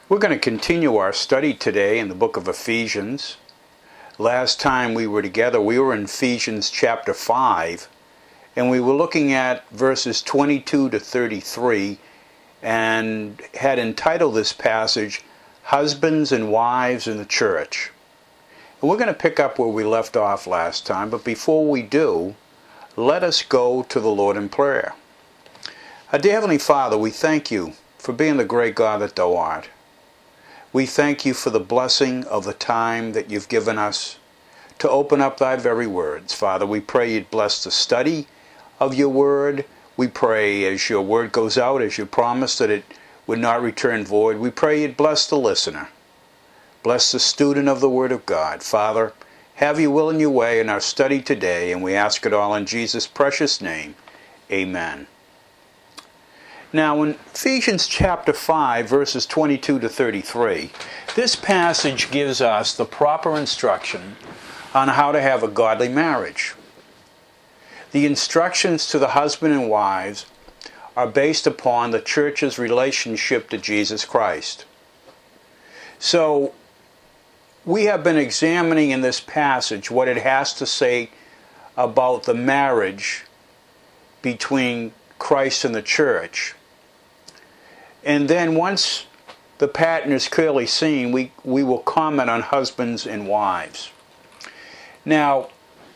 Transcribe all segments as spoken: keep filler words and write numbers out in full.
We're going to continue our study today in the book of Ephesians. Last time we were together, we were in Ephesians chapter five, and we were looking at verses twenty-two to thirty-three, and had entitled this passage, Husbands and Wives in the Church. And we're going to pick up where we left off last time, but before we do, let us go to the Lord in prayer. Our dear Heavenly Father, we thank you for being the great God that thou art. We thank you for the blessing of the time that you've given us to open up thy very words. Father, we pray you'd bless the study of your word. We pray as your word goes out, as you promised that it would not return void, we pray you'd bless the listener. Bless the student of the word of God. Father, have your will and your way in our study today, and we ask it all in Jesus' precious name. Amen. Now, in Ephesians chapter five, verses twenty-two to thirty-three, this passage gives us the proper instruction on how to have a godly marriage. The instructions to the husband and wives are based upon the church's relationship to Jesus Christ. So, we have been examining in this passage what it has to say about the marriage between Christ and the church. And then once the pattern is clearly seen, we, we will comment on husbands and wives. Now,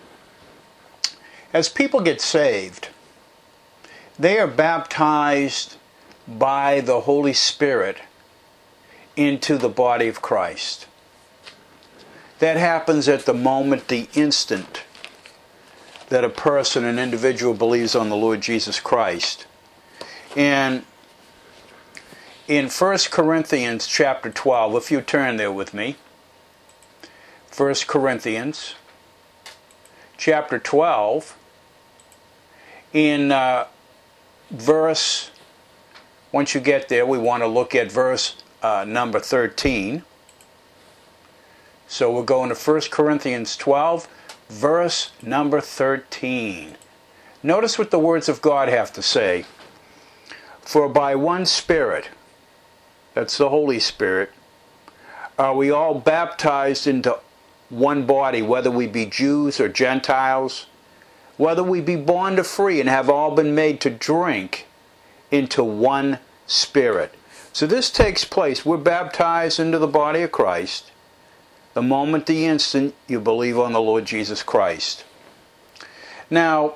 as people get saved, they are baptized by the Holy Spirit into the body of Christ. That happens at the moment, the instant that a person, an individual, believes on the Lord Jesus Christ. And in First Corinthians chapter twelve, if you turn there with me, First Corinthians chapter twelve, in uh, verse, once you get there, we want to look at verse uh, number thirteen. So we're going to First Corinthians twelve, verse number thirteen. Notice what the words of God have to say. For by one Spirit, that's the Holy Spirit, are we all baptized into one body, whether we be Jews or Gentiles, whether we be born to free, and have all been made to drink into one Spirit. So this takes place. We're baptized into the body of Christ the moment, the instant you believe on the Lord Jesus Christ. Now,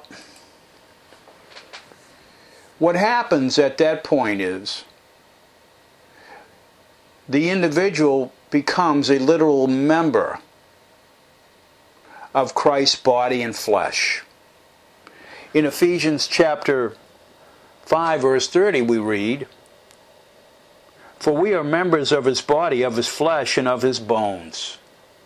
what happens at that point is the individual becomes a literal member of Christ's body and flesh. In Ephesians chapter five, verse thirty, we read, for we are members of his body, of his flesh, and of his bones.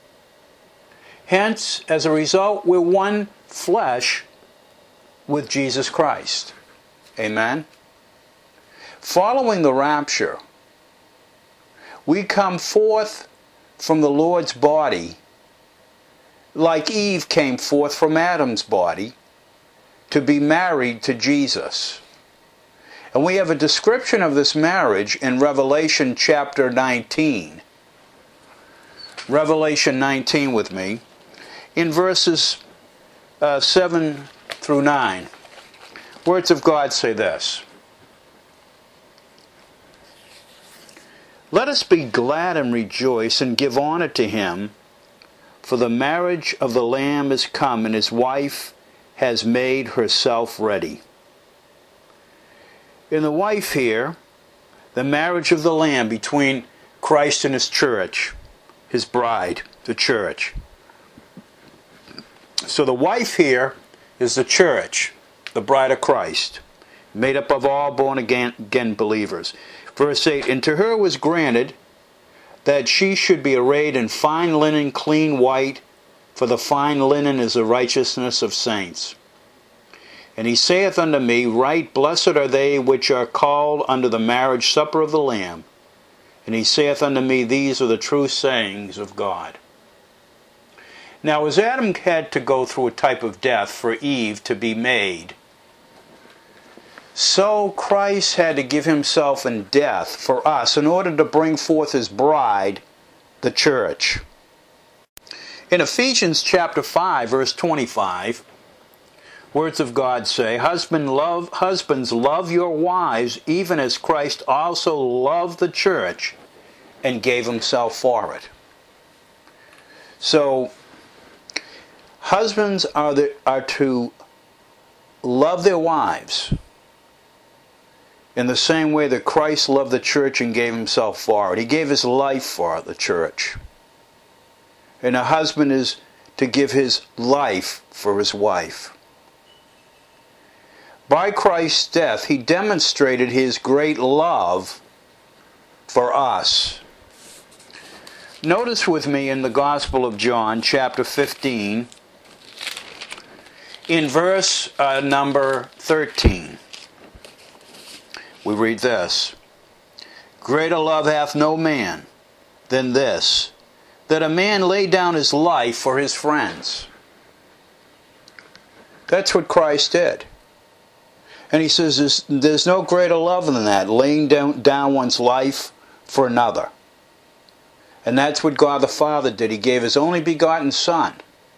Hence, as a result, we're one flesh with Jesus Christ. Amen? Following the rapture, we come forth from the Lord's body like Eve came forth from Adam's body to be married to Jesus. And we have a description of this marriage in Revelation chapter nineteen. Revelation nineteen with me, in verses uh, seven through nine. Words of God say this. Let us be glad and rejoice and give honor to him, for the marriage of the Lamb is come, and his wife has made herself ready. In the wife here, the marriage of the Lamb between Christ and his church, his bride, the church. So the wife here is the church, the bride of Christ, made up of all born again, again believers. Verse eight, and to her was granted that she should be arrayed in fine linen, clean white, for the fine linen is the righteousness of saints. And he saith unto me, right, blessed are they which are called unto the marriage supper of the Lamb. And he saith unto me, these are the true sayings of God. Now, as Adam had to go through a type of death for Eve to be made, so Christ had to give himself in death for us in order to bring forth his bride, the church. In Ephesians chapter five, verse twenty-five, words of God say, Husband love, Husbands, love your wives, even as Christ also loved the church and gave himself for it. So, husbands are, the, are to love their wives in the same way that Christ loved the church and gave himself for it. He gave his life for the church. And a husband is to give his life for his wife. By Christ's death, he demonstrated his great love for us. Notice with me in the Gospel of John, chapter fifteen, in verse uh, number thirteen, we read this, Greater love hath no man than this, that a man lay down his life for his friends. That's what Christ did. And he says there's, there's no greater love than that, laying down, down one's life for another. And that's what God the Father did. He gave his only begotten Son.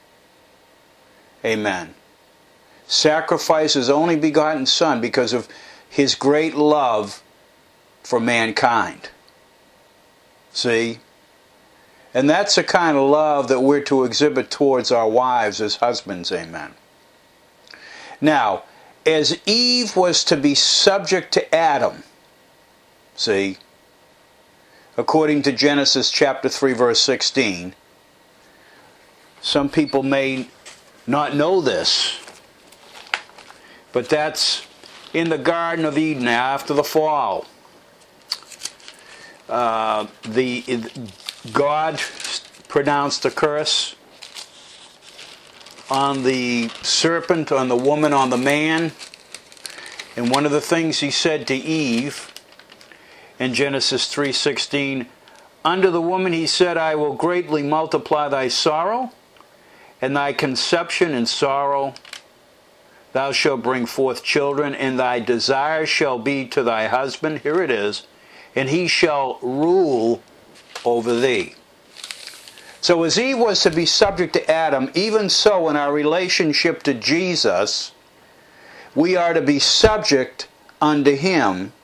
Amen. Sacrificed his only begotten Son because of his great love for mankind. See? And that's the kind of love that we're to exhibit towards our wives as husbands. Amen. Now, as Eve was to be subject to Adam, see, according to Genesis chapter three, verse sixteen, some people may not know this, but that's in the Garden of Eden after the fall. Uh, the God pronounced a curse on the serpent, on the woman, on the man. And one of the things he said to Eve in Genesis three sixteen, Unto the woman he said, I will greatly multiply thy sorrow, and thy conception in sorrow. Thou shalt bring forth children, and thy desire shall be to thy husband. Here it is. And he shall rule over thee. So as Eve was to be subject to Adam, even so in our relationship to Jesus, we are to be subject unto him,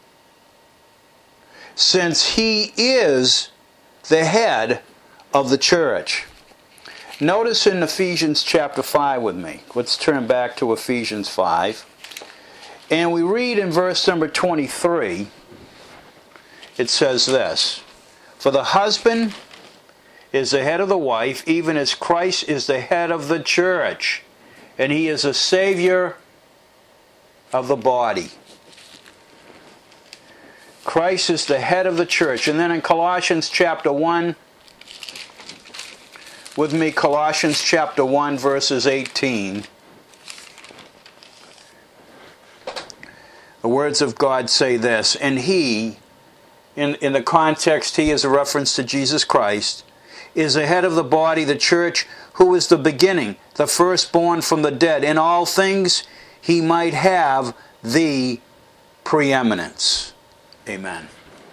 since he is the head of the church. Notice in Ephesians chapter five with me. Let's turn back to Ephesians five. And we read in verse number twenty-three, it says this, For the husband is the head of the wife, even as Christ is the head of the church, and he is a Savior of the body. Christ is the head of the church. And then in Colossians chapter one, with me, Colossians chapter one, verses eighteen. The words of God say this, and he, in, in the context, he is a reference to Jesus Christ, is the head of the body, the church, who is the beginning, the firstborn from the dead. In all things he might have the preeminence. Amen.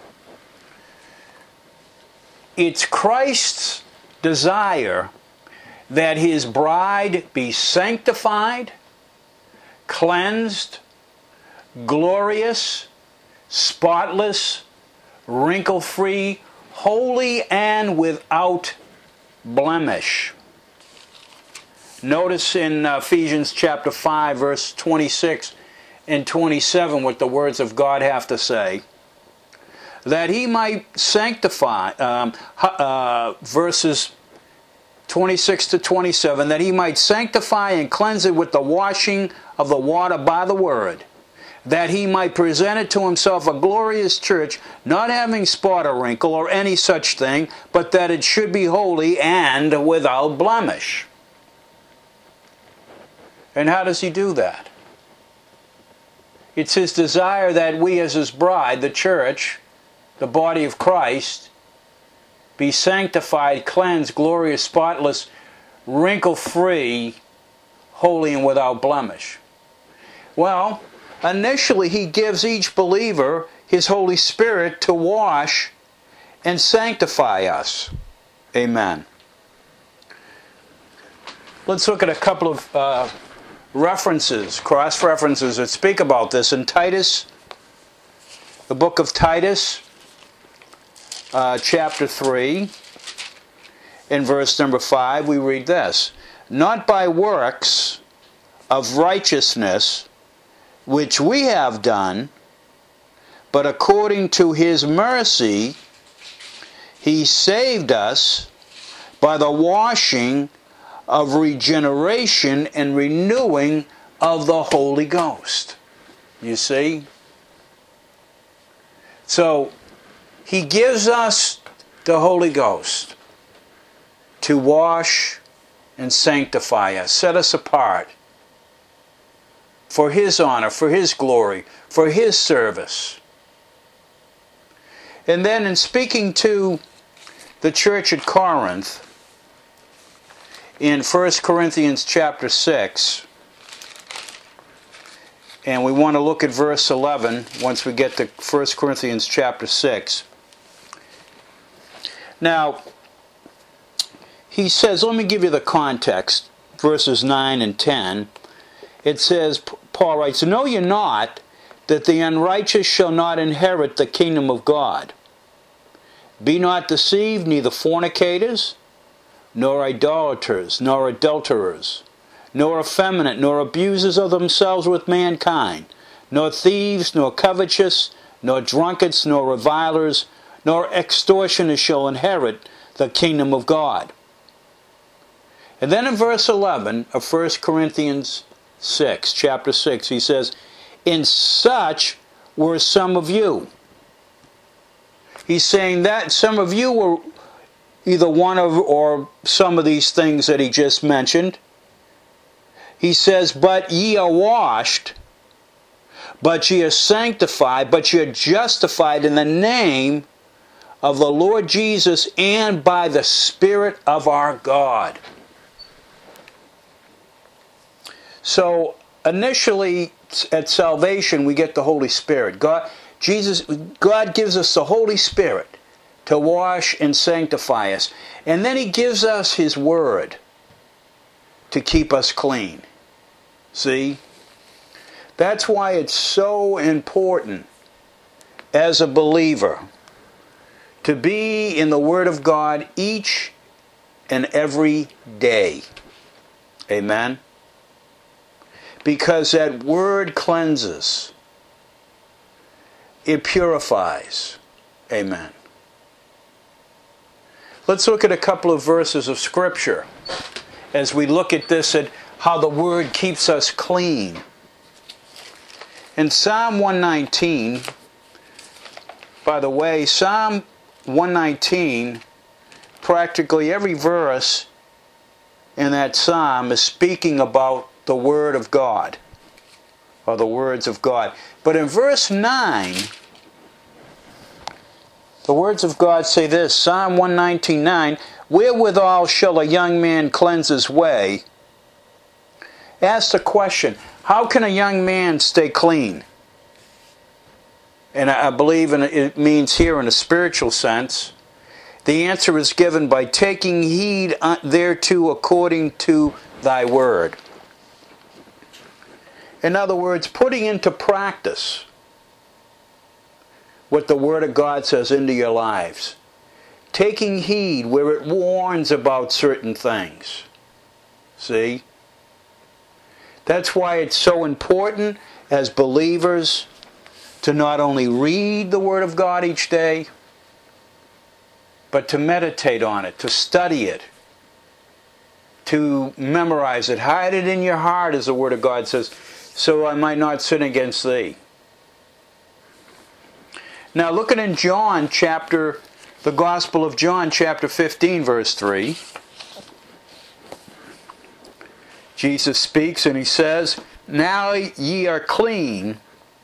It's Christ's desire that his bride be sanctified, cleansed, glorious, spotless, wrinkle-free, holy, and without blemish. Notice in Ephesians chapter five, verse twenty-six and twenty-seven what the words of God have to say. That he might sanctify, um, uh, verses twenty-six to twenty-seven, that he might sanctify and cleanse it with the washing of the water by the word, that he might present it to himself a glorious church, not having spot or wrinkle or any such thing, but that it should be holy and without blemish. And how does he do that? It's his desire that we as his bride, the church, the body of Christ, be sanctified, cleansed, glorious, spotless, wrinkle-free, holy and without blemish. Well, initially He gives each believer His Holy Spirit to wash and sanctify us. Amen. Let's look at a couple of uh, references, cross-references that speak about this. In Titus, the book of Titus, uh, chapter three, in verse number five, we read this: "Not by works of righteousness which we have done, but according to His mercy He saved us by the washing of regeneration and renewing of the Holy Ghost." You see? So, He gives us the Holy Ghost to wash and sanctify us, set us apart for His honor, for His glory, for His service. And then in speaking to the church at Corinth, in First Corinthians chapter six, and we want to look at verse eleven once we get to First Corinthians chapter six. Now, he says, let me give you the context, verses nine and ten. It says, Paul writes, "Know ye not that the unrighteous shall not inherit the kingdom of God? Be not deceived, neither fornicators, nor idolaters, nor adulterers, nor effeminate, nor abusers of themselves with mankind, nor thieves, nor covetous, nor drunkards, nor revilers, nor extortioners shall inherit the kingdom of God." And then in verse eleven of First Corinthians six, chapter six, he says, "In such were some of you." He's saying that some of you were either one of or some of these things that he just mentioned. He says, "But ye are washed, but ye are sanctified, but ye are justified in the name of the Lord Jesus and by the Spirit of our God." So initially at salvation we get the Holy Spirit. God, Jesus, God gives us the Holy Spirit to wash and sanctify us. And then He gives us His Word to keep us clean. See? That's why it's so important as a believer to be in the Word of God each and every day. Amen? Because that Word cleanses. It purifies. Amen. Let's look at a couple of verses of Scripture as we look at this, at how the Word keeps us clean. In Psalm one nineteen, by the way, Psalm one nineteen, practically every verse in that psalm is speaking about the Word of God, or the words of God. But in verse nine, the words of God say this, Psalm one nineteen, nine, "Wherewithal shall a young man cleanse his way?" Ask the question, how can a young man stay clean? And I believe in, it means here in a spiritual sense. The answer is given by taking heed thereto according to thy word. In other words, putting into practice what the Word of God says into your lives. Taking heed where it warns about certain things. See? That's why it's so important as believers to not only read the Word of God each day, but to meditate on it, to study it, to memorize it. Hide it in your heart, as the Word of God says, so I might not sin against thee. Now looking in John chapter, the Gospel of John chapter fifteen, verse three. Jesus speaks and He says, "Now ye are clean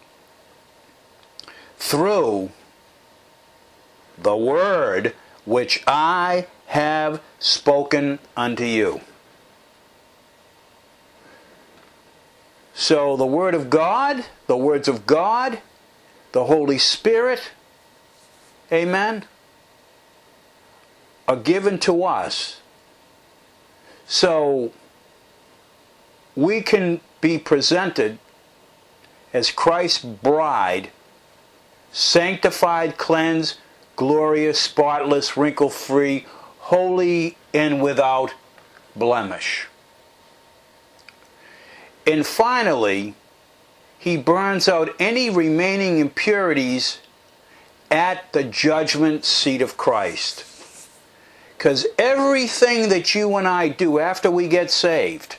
through the word which I have spoken unto you." See? So the Word of God, the words of God, the Holy Spirit, amen, are given to us. So we can be presented as Christ's bride, sanctified, cleansed, glorious, spotless, wrinkle-free, holy, and without blemish. And finally, he burns out any remaining impurities at the judgment seat of Christ. Because everything that you and I do after we get saved,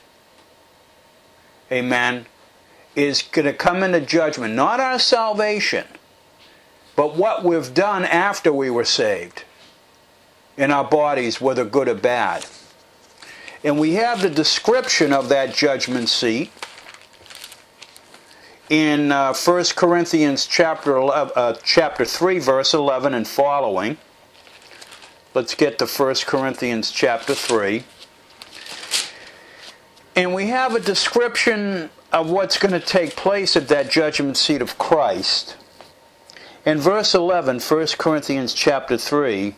amen, is going to come into judgment. Not our salvation, but what we've done after we were saved in our bodies, whether good or bad. And we have the description of that judgment seat in uh, First Corinthians chapter eleven, uh, chapter three, verse eleven and following. Let's get to First Corinthians chapter three. And we have a description of what's going to take place at that judgment seat of Christ. In verse eleven, First Corinthians chapter three,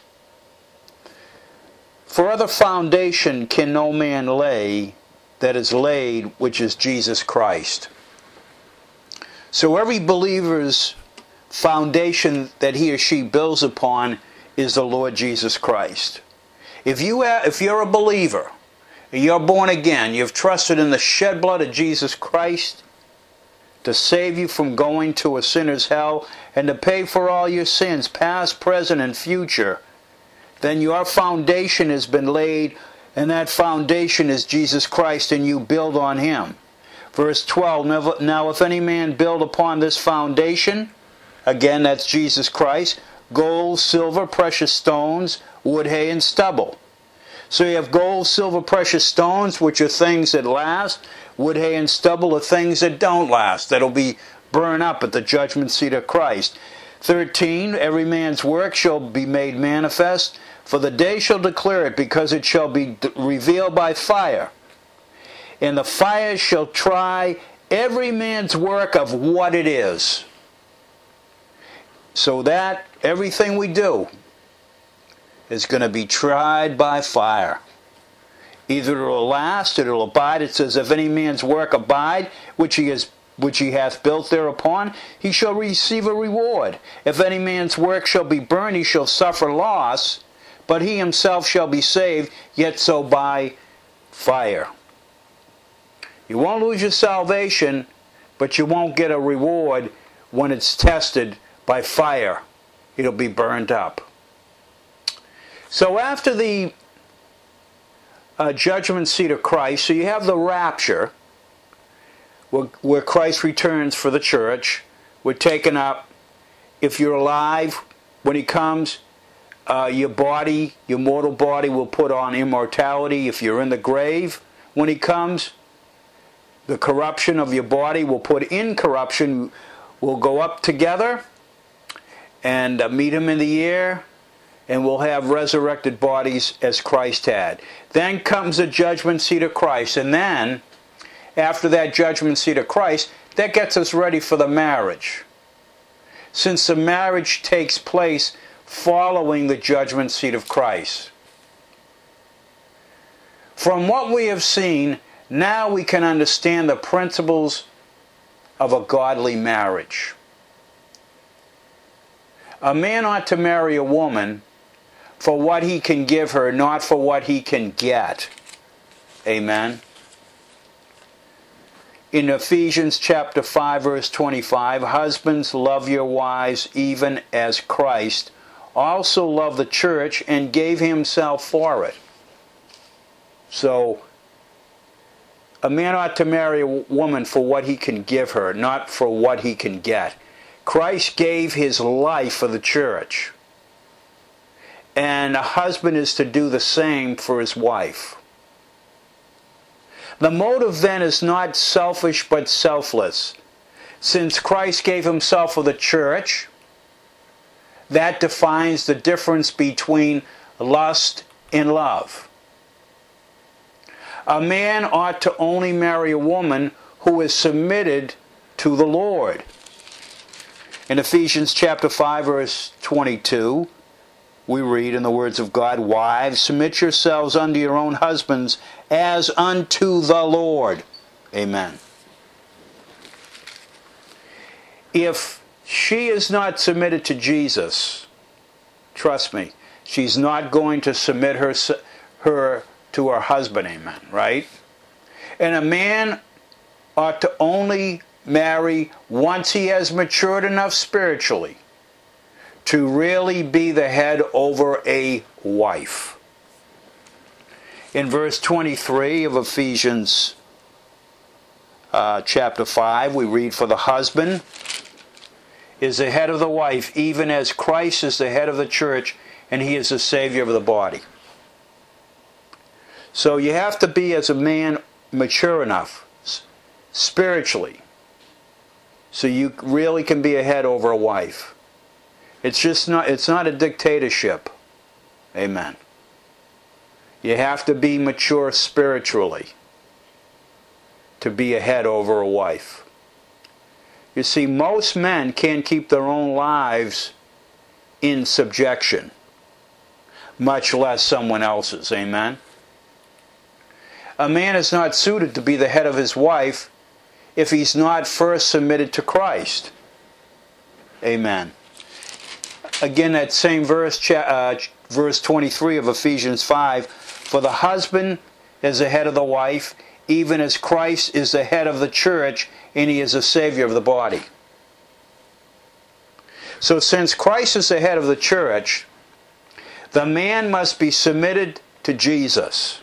"For other foundation can no man lay that is laid, which is Jesus Christ." So every believer's foundation that he or she builds upon is the Lord Jesus Christ. If you have, if you're a believer, you're born again, you've trusted in the shed blood of Jesus Christ to save you from going to a sinner's hell and to pay for all your sins, past, present, and future, then your foundation has been laid, and that foundation is Jesus Christ, and you build on Him. Verse twelve, "Now if any man build upon this foundation," again that's Jesus Christ, "gold, silver, precious stones, wood, hay, and stubble." So you have gold, silver, precious stones, which are things that last. Wood, hay, and stubble are things that don't last, that'll be burned up at the judgment seat of Christ. thirteen, "Every man's work shall be made manifest, for the day shall declare it, because it shall be revealed by fire. And the fire shall try every man's work of what it is." So that everything we do is going to be tried by fire. Either it will last, or it will abide. It says, "If any man's work abide, which he has which he hath built thereupon, he shall receive a reward. If any man's work shall be burned, he shall suffer loss, but he himself shall be saved, yet so by fire." You won't lose your salvation, but you won't get a reward when it's tested by fire. It'll be burned up. So after the uh, judgment seat of Christ, so you have the rapture, where, where Christ returns for the church. We're taken up. If you're alive when He comes, uh, your body, your mortal body, will put on immortality. If you're in the grave when He comes, the corruption of your body will put incorruption, will go up together and uh, meet Him in the air, and we'll have resurrected bodies as Christ had. Then comes the judgment seat of Christ, and then, after that judgment seat of Christ, that gets us ready for the marriage. Since the marriage takes place following the judgment seat of Christ. From what we have seen, now we can understand the principles of a godly marriage. A man ought to marry a woman for what he can give her, not for what he can get. Amen. In Ephesians chapter five, verse twenty-five, "Husbands, love your wives, even as Christ also loved the church and gave Himself for it." So, a man ought to marry a woman for what he can give her, not for what he can get. Christ gave His life for the church. And a husband is to do the same for his wife. The motive then is not selfish but selfless. Since Christ gave Himself for the church, that defines the difference between lust and love. A man ought to only marry a woman who is submitted to the Lord. In Ephesians chapter five, verse twenty-two, we read in the words of God, "Wives, submit yourselves unto your own husbands as unto the Lord." Amen. If she is not submitted to Jesus, trust me, she's not going to submit her, her to her husband. Amen, right? And a man ought to only marry once he has matured enough spiritually to really be the head over a wife. In verse twenty-three of Ephesians uh, chapter five, we read, "For the husband is the head of the wife, even as Christ is the head of the church, and he is the Savior of the body." So you have to be, as a man, mature enough spiritually so you really can be a head over a wife. It's just not, it's not a dictatorship. Amen. You have to be mature spiritually to be a head over a wife. You see, most men can't keep their own lives in subjection, much less someone else's. Amen. A man is not suited to be the head of his wife if he's not first submitted to Christ. Amen. Again, that same verse, uh, verse twenty-three of Ephesians five, "For the husband is the head of the wife, even as Christ is the head of the church, and he is the Savior of the body." So since Christ is the head of the church, the man must be submitted to Jesus.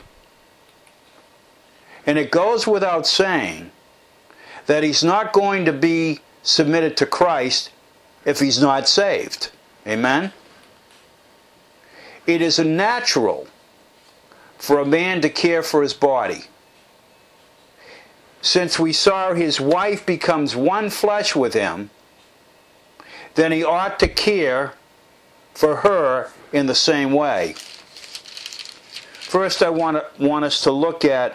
And it goes without saying that he's not going to be submitted to Christ if he's not saved. Amen? It is natural for a man to care for his body. Since we saw his wife becomes one flesh with him, then he ought to care for her in the same way. First, I want, to, want us to look at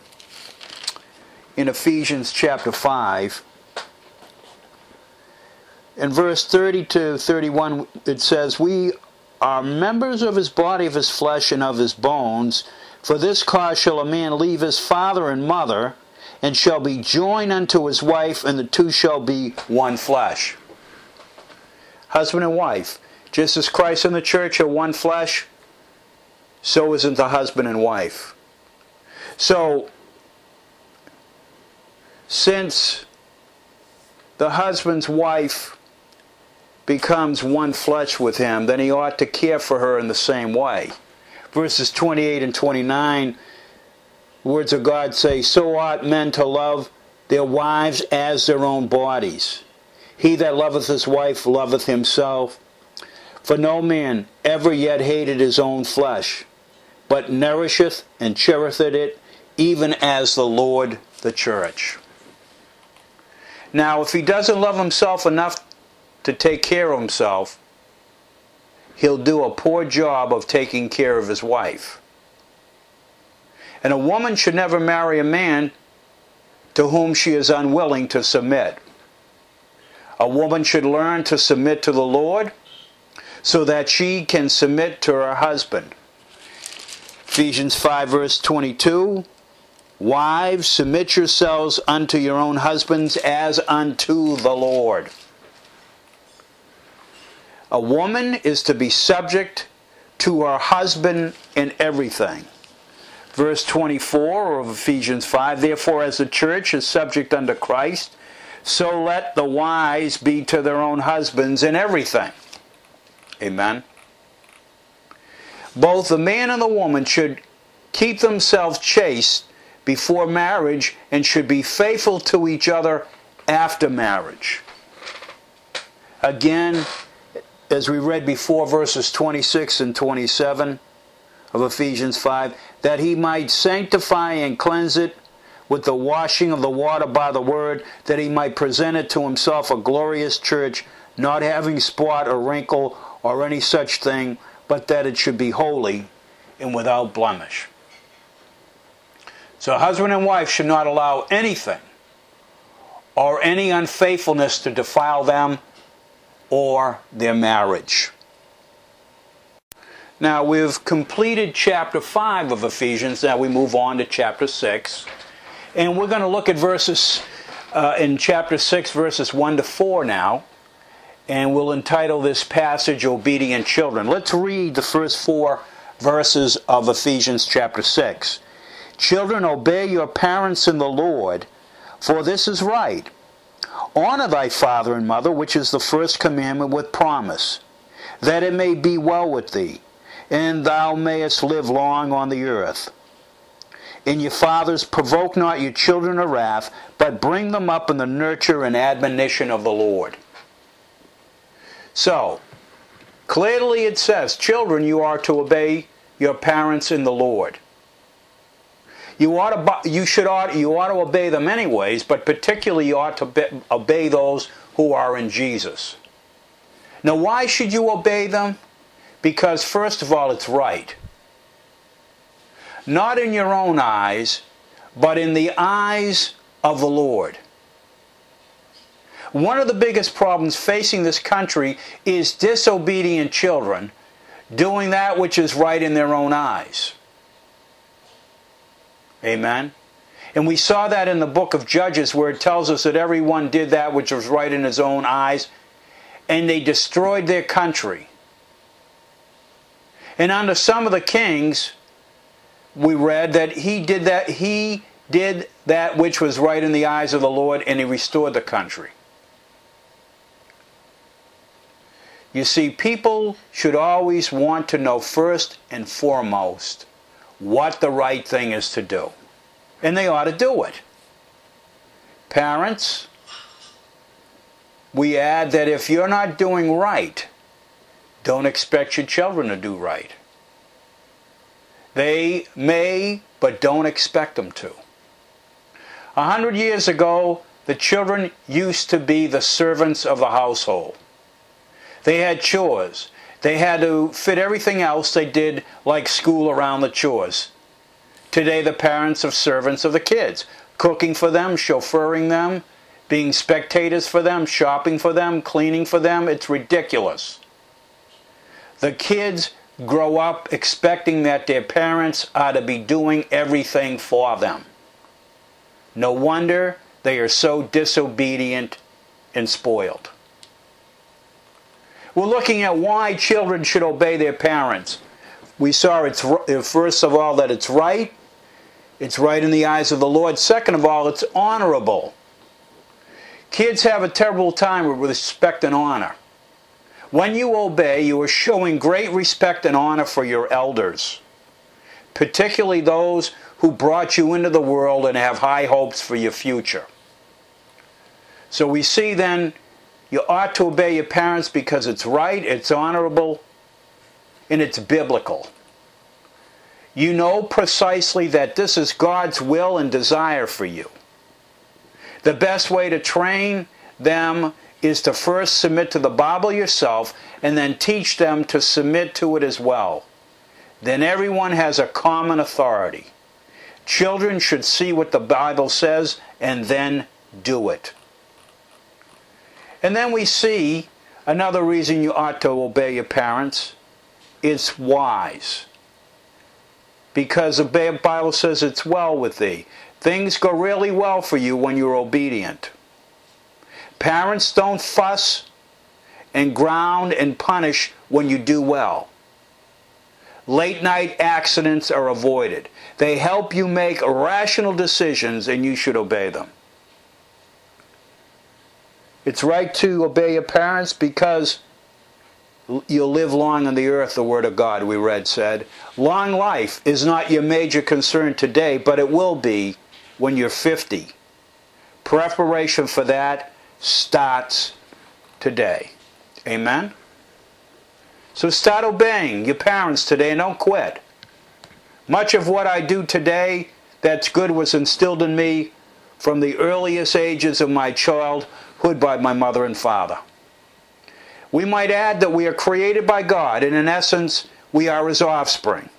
in Ephesians chapter five. In verse thirty to thirty-one, it says, "We are members of his body, of his flesh, and of his bones. For this cause shall a man leave his father and mother, and shall be joined unto his wife, and the two shall be one flesh." Husband and wife. Just as Christ and the church are one flesh, so isn't the husband and wife. So, since the husband's wife becomes one flesh with him, then he ought to care for her in the same way. Verses twenty-eight and twenty-nine, words of God say, "So ought men to love their wives as their own bodies. He that loveth his wife loveth himself. For no man ever yet hated his own flesh, but nourisheth and cherisheth it, even as the Lord the church." Now, if he doesn't love himself enough to take care of himself, he'll do a poor job of taking care of his wife. And a woman should never marry a man to whom she is unwilling to submit. A woman should learn to submit to the Lord so that she can submit to her husband. Ephesians five verse twenty-two, "Wives, submit yourselves unto your own husbands as unto the Lord." A woman is to be subject to her husband in everything. Verse twenty-four of Ephesians five, "Therefore as the church is subject unto Christ, so let the wives be to their own husbands in everything." Amen. Both the man and the woman should keep themselves chaste before marriage and should be faithful to each other after marriage. Again, as we read before, verses twenty-six and twenty-seven of Ephesians five, "That he might sanctify and cleanse it with the washing of the water by the word, that he might present it to himself a glorious church, not having spot or wrinkle or any such thing, but that it should be holy and without blemish." So husband and wife should not allow anything or any unfaithfulness to defile them or their marriage. Now we've completed chapter five of Ephesians. Now we move on to chapter six. And we're going to look at verses uh, in chapter six, verses one to four now. And we'll entitle this passage, Obedient Children. Let's read the first four verses of Ephesians chapter six. Children, obey your parents in the Lord, for this is right. Honor thy father and mother, which is the first commandment with promise, that it may be well with thee, and thou mayest live long on the earth. And your fathers, provoke not your children to wrath, but bring them up in the nurture and admonition of the Lord. So, clearly it says, children, you are to obey your parents in the Lord. You ought to, you should ought, you ought to obey them anyways, but particularly you ought to be, obey those who are in Jesus. Now, why should you obey them? Because first of all, it's right. Not in your own eyes, but in the eyes of the Lord. One of the biggest problems facing this country is disobedient children doing that which is right in their own eyes. Amen? And we saw that in the book of Judges, where it tells us that everyone did that which was right in his own eyes, and they destroyed their country. And under some of the kings, we read that he did that, he did that which was right in the eyes of the Lord, and he restored the country. You see, people should always want to know first and foremost what the right thing is to do. And they ought to do it. Parents, we add that if you're not doing right, don't expect your children to do right. They may, but don't expect them to. A hundred years ago, the children used to be the servants of the household. They had chores. They had to fit everything else they did, like school, around the chores. Today, the parents are servants of the kids, cooking for them, chauffeuring them, being spectators for them, shopping for them, cleaning for them. It's ridiculous. The kids grow up expecting that their parents are to be doing everything for them. No wonder they are so disobedient and spoiled. We're looking at why children should obey their parents. We saw it's first of all that it's right. It's right in the eyes of the Lord. Second of all, it's honorable. Kids have a terrible time with respect and honor. When you obey, you are showing great respect and honor for your elders, particularly those who brought you into the world and have high hopes for your future. So we see then, you ought to obey your parents because it's right, it's honorable, and it's biblical. You know precisely that this is God's will and desire for you. The best way to train them is to first submit to the Bible yourself and then teach them to submit to it as well. Then everyone has a common authority. Children should see what the Bible says and then do it. And then we see another reason you ought to obey your parents. It's wise. Because the Bible says it's well with thee. Things go really well for you when you're obedient. Parents don't fuss and ground and punish when you do well. Late night accidents are avoided. They help you make rational decisions, and you should obey them. It's right to obey your parents because you'll live long on the earth, the Word of God, we read, said. Long life is not your major concern today, but it will be when you're fifty. Preparation for that starts today. Amen? So start obeying your parents today and don't quit. Much of what I do today that's good was instilled in me from the earliest ages of my childhood by my mother and father. We might add that we are created by God, and in essence, we are His offspring.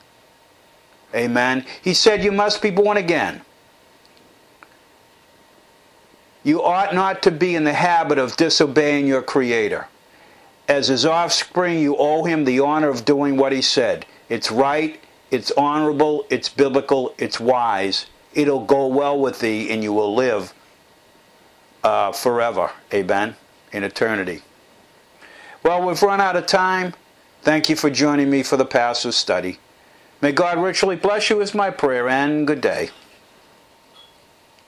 Amen. He said you must be born again. You ought not to be in the habit of disobeying your Creator. As his offspring, you owe him the honor of doing what he said. It's right, it's honorable, it's biblical, it's wise. It'll go well with thee, and you will live uh, forever. Amen. In eternity. Well, we've run out of time. Thank you for joining me for the Pastor's Study. May God richly bless you is my prayer, and good day.